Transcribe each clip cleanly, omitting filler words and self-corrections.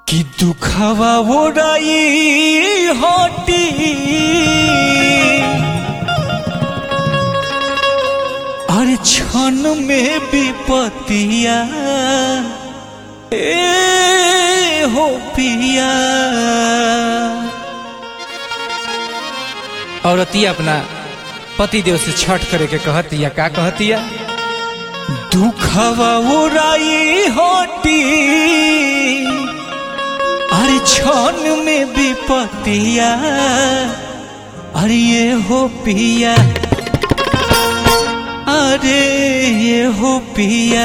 कि दुखवा ओराई हटी और क्षण में विपतिया ए हो पिया। औरतिया अपना पति देव से छठ करे के कहतिया, का कहतिया? दुखवा ओराई हटी अरे क्षण में विपतिया अरे ये हो पिया, अरे ये हो पिया।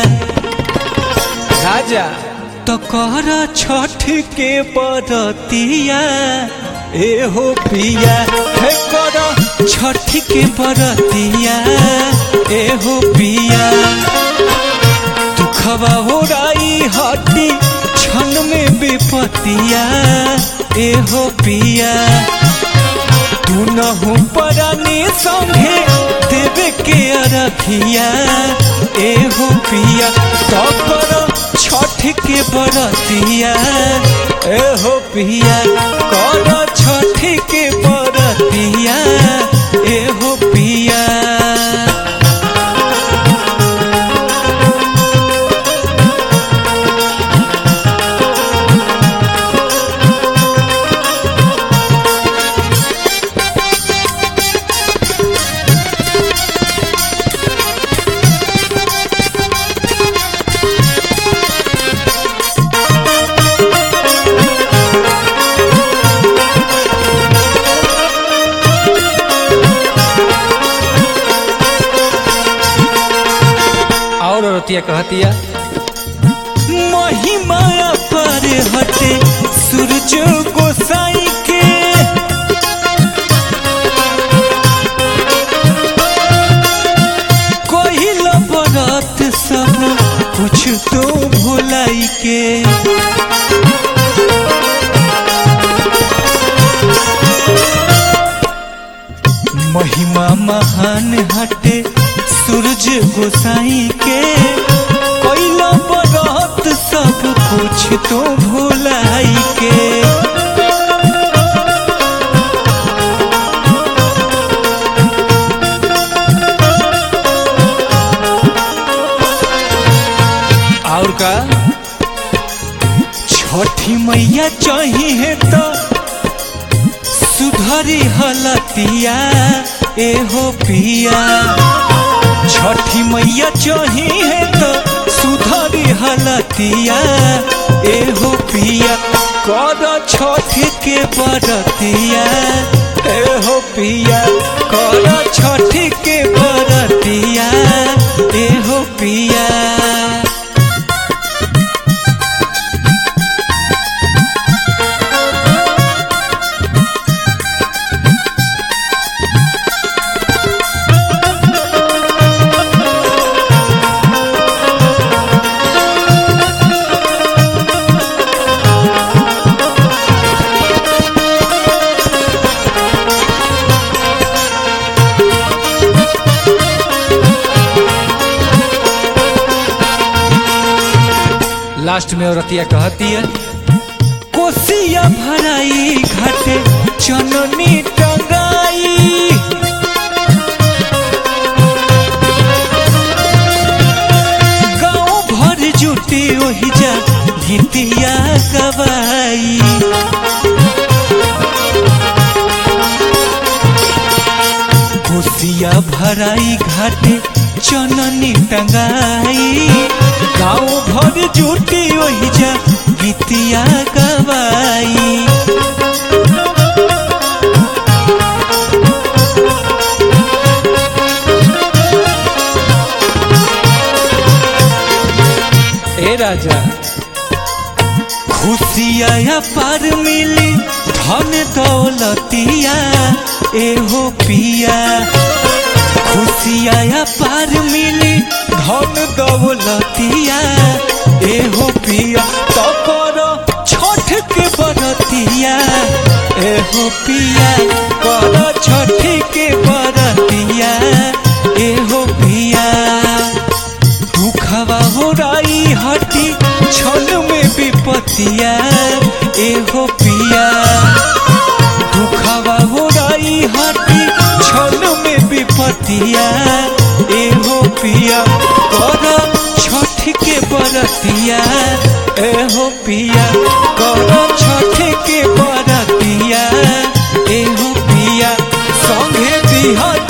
राजा तो कर छठ के बरतिया ए हो पिया, हे कर छठ के बरतिया ए हो पिया। दुखवा ओराई हटी क्षण में विपतिया ए हो पिया। तू नहु परानी संगे देवे के अरखिया ए हो पिया। तो करो छठ के बरतिया ए हो पिया, करो छठ के बरतिया ए हो पिया। औरतिया कहतिया, महिमा पर हटे सूरज गोसाई के कोहिल बरत सब कुछ तो भुलाई के। महिमा महान हटे सूरज गोसाई के कोइला बरत सब कुछ तो भुलाई के। और का छठी मैया चाहिए तो सुधरी हलतिया ए हो पिया। छठी मैया चाहिए तो सुधरी हलतिया ए हो पिया। कर छठ के बरतिया ए हो पिया, कर छठ के बरतिया ए हो पिया। लास्ट में औरतिया कहतिया, कोसिया भराई घाटे चननी टंगाई गाँव भर जुटी ओहि जा गीतिया गवाई। कोसिया भराई घाटे चननी टंगाई गाँव भर जुटी ओहि जा गीतिया गवाई। ए राजा खुशिया पार मिली धन दौलतिया ए हो पिया। खुशिया पार मिली धन दौलतिया ए हो पिया। तो करो छठ के बरतिया ए हो पिया, करो छठ के बरतिया ए हो पिया। दुखवा ओराई हटी क्षण में विपतिया बरतिया ए हो पिया कर छठ के बरतिया ए हो पिया कर छठ के बरतिया ए हो पिया संगे दिहा